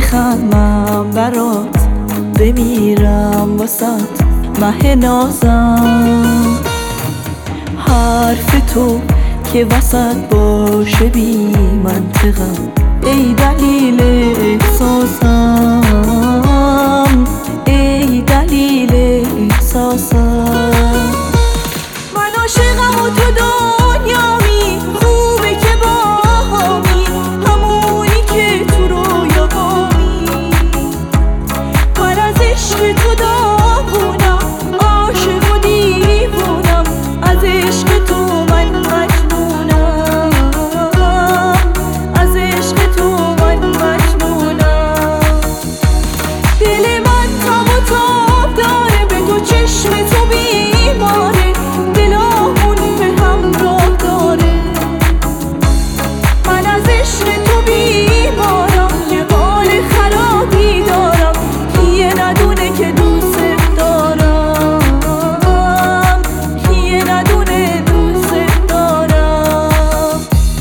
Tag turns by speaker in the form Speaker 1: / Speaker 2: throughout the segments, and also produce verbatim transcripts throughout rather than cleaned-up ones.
Speaker 1: بخندم برات، بمیرم واسات مه نازم. حرف تو که وسط باشه بی منطقم، ای دلیل احساسم، ای دلیل احساسم. من عاشقم و تو دنیامی، خوبه که با همی همونی که تو رویاهامی. من از عشق تو داغونم، عاشق و دیوونم، از عشق تو من مجنونم، از عشق تو من مجنونم. دل من تب و تاب داره، به تو چشم تو بیماره، دلامون به همراه داره. من از عشق تو بیمارم، یه حال خرابی دارم، یه ندونه که دوست دارم، یه ندونه دوست دارم.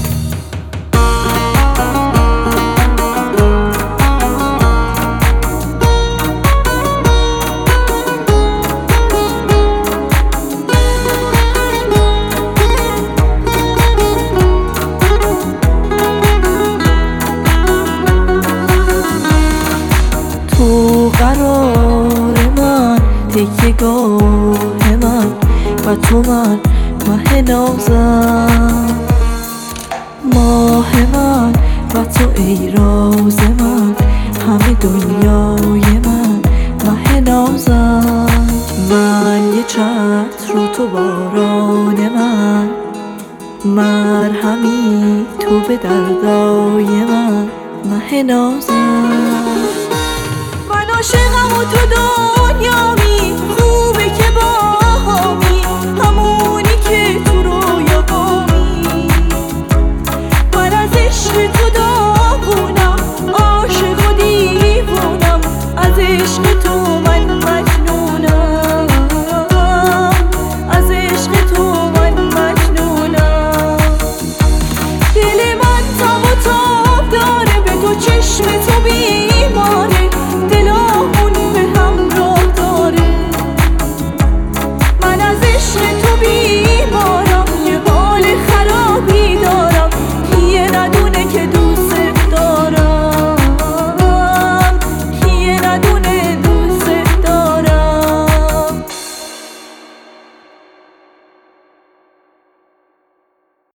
Speaker 1: تو قرار من، تکیه‌گاه من و تو من مه نازم. ماه من و تو ای راز من، همه دنیای من مه نازم. من یه چتر رو تو باران من، مرهمی تو به دردای من مه نازم. من عاشقم و تو دنیامی،